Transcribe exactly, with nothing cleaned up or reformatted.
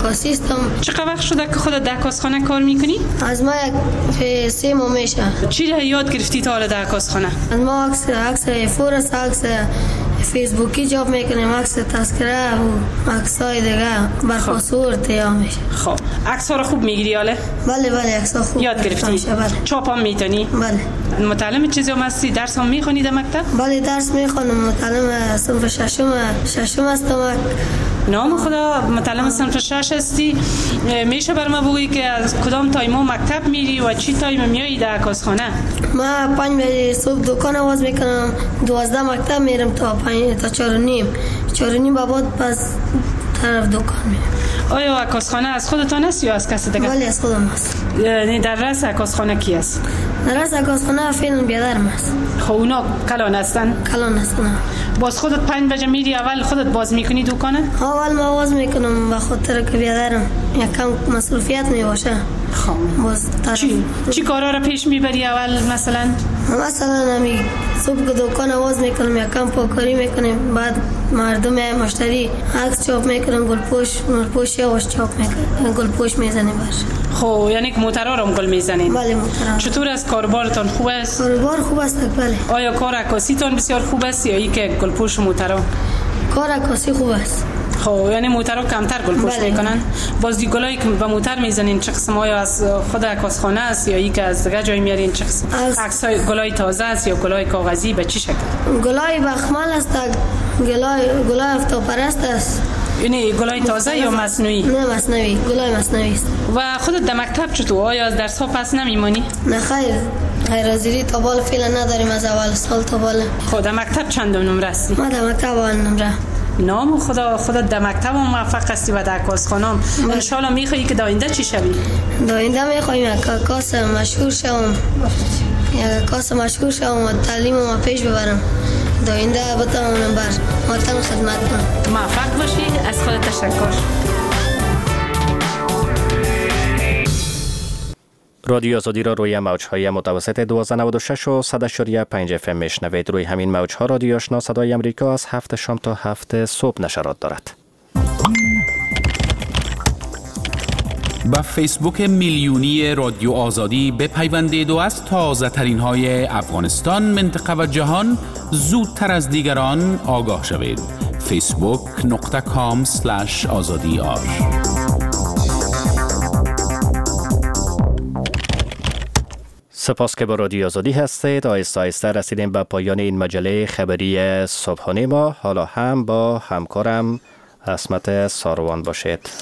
عکاسی هستم. چقدر وقت شده که خودت در عکاسخانه کار میکنی؟ از ما یک سه ماه میشه. چی را یاد گرفتی تا حالا در عکاسخانه؟ از ما عکس عکس فورس، عکس فیسبوکی جاب میکنیم، عکس تذکره و عکسای دیگه برپاسورد تیار میشه. خب عکس ها رو خوب میگیری حاله؟ بله بله عکس ها خوب یاد گرفتی؟ بله. چاپ هم میتونی؟ بله. متعلم چیزی هم هستی؟ درس هم میخونی در مکتب؟ بله درس میخونم، متعلم صنف ششم ششم هستم. نام خدا متعلم صنف شش هستی. میشه بر ما بگویی که از کدام تایما مکتب میری و چی تایم میایی در عکاسخانه؟ ما پنج بجه صبح دکان آواز میکنم، دوازده مکتب میرم تا پنج تا چهار و نیم چهار و نیم بعد پس طرف دکان میرم. آیا عکاسخانه از خودتان است یا از کسی دیگه؟ بله از خودم است. یعنی در رأس عکاسخانه کی است؟ در رأس عکاسخانه فعلا بیادرم است. خب اونا کلان هستن؟ کلان هستن. باز خودت پنج بجه میری اول خودت باز میکنی دکانه؟ اول ما باز میکنم به خاطر که بیادرم یکم مصروفیت میباشه. خب باز چی چی کارا را پیش میبری اول مثلا؟ مثلا نمی صبح که دکان آواز میکنم یکم پاکاری میکنیم، بعد مردم مشتری عکس چاپ میکنم، گلپوش گلپوش یواش چاپ میکنم، گلپوش میزنیم باشه. خب یعنی که موترا رو هم گل میزنین؟ بله موترا. چطور است کاربارتان خوب است؟ کاربار خوب است بله. آیا کار عکاسیتان بسیار خوب است یا اینکه گلپوش موترا؟ کار عکاسی خوب است. خب یعنی موترا کمتر گلپوش بله. میکنن؟ باز دی گلایی که به موتر میزنین چه قسم؟ آیا از خود عکاسخانه است یا اینکه از دیگه جای میارین؟ چه قسم؟ عکسای گلای تازه است یا گلای کاغذی؟ به چه شکل؟ گلای بخمل است، گلای گلای آفتاب پرست است. یعنی گلای تازه یا مصنوعی؟ نه مصنوعی، گلای مصنوعی است. و خودت در مکتب چطور؟ آیا از درس ها پس نمیمانی؟ نه خیر، غیر حاضری تا بالا فعلا نداریم از اول سال تا بالا. خود در مکتب چند نمره هستی؟ ما در مکتب اول نمره. نام خدا خودت در مکتب هم موفق هستی و در عکاسخانه هم. ان شاء الله میخوایی که در آینده چی شوی؟ در آینده میخوایم یک عکاس مشهور شوم. یک عکاس مشهور شوم و تعلیمم پیش ببرم. در آینده بتوانم بر وطن خدمت کنم. موفق باشی. از خودت تشکر. رادیو آزادی را روی موج‌های متوسط دویست و نود و شش و صد و پنج اف ام میشنوید. روی همین موج‌ها رادیو آشنا صدای امریکا از هفت شام تا هفت صبح نشرات دارد. با فیسبوک میلیونی رادیو آزادی بپیوندید و از تازه ترین های افغانستان، منطقه و جهان زودتر از دیگران آگاه شوید. فیسبوک نقطه کام اسلش آزادی آر. سپاس که با رادیو آزادی هستید. آهسته آهسته رسیدیم به پایان این مجله خبری صبحانه ما. حالا هم با همکارم عصمت ساروان باشید.